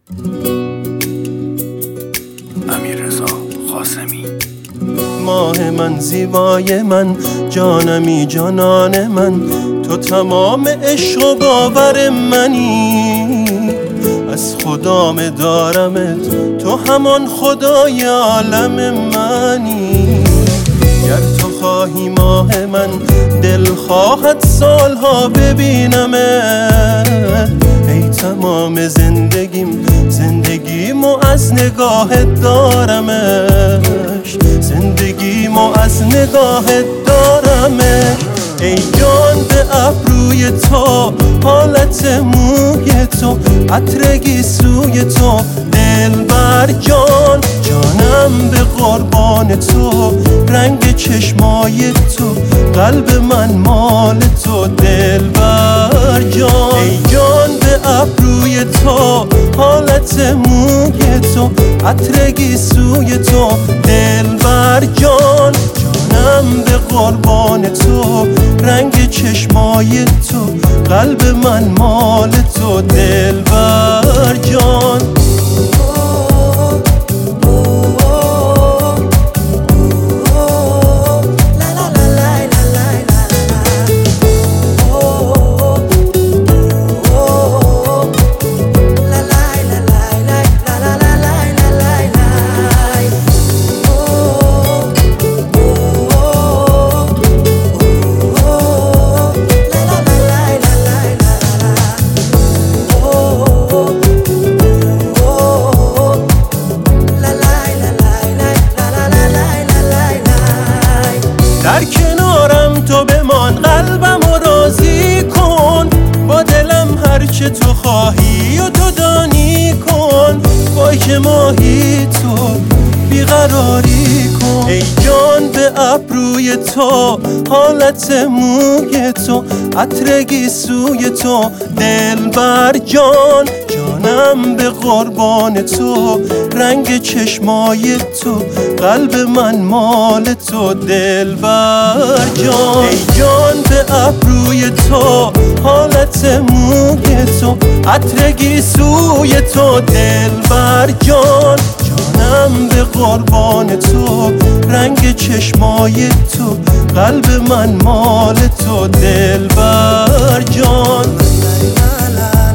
امیررضا قاسمی. ماه من، زیبای من، جانمی جانان من، تو تمام عشق و باور منی. از خدام دارمت، تو همان خدای عالم منی. گر تو خواهی ماه من، دل خواهد سالها ببینمت. ای تمام زندگیمو از نگاهت دارمش، زندگیمو از نگاهت دارمش. ای جان به ابروی تو، حالت موی تو، عطر گیسوی تو، دلبر جان، جانم به قربان تو، رنگ چشمای تو، قلب من مال تو، دلبر جان. ای جان به ابروی تو، حالت موی تو، عطر گیسوی تو، دلبر جان، جانم به قربان تو، رنگ چشمای تو، قلب من مال تو، دلبر جان. در کنارم تو بمان، قلبمو راضی کن، با دلم هرچه تو خواهی و تو دانی کن. وای که ماهی تو بیقراری کن. ای جان به ابروی تو، حالت موی تو، عطر گیسوی تو، دلبر جان، جانم به قربان تو، رنگ چشمای تو، قلب من مال تو، دلبر جان. ای جان به ابروی تو، حالت موی تو، عطر گیسوی تو، دلبر جان، جانم به قربان تو، رنگ چشمای تو، قلب من مال تو، دلبر جان.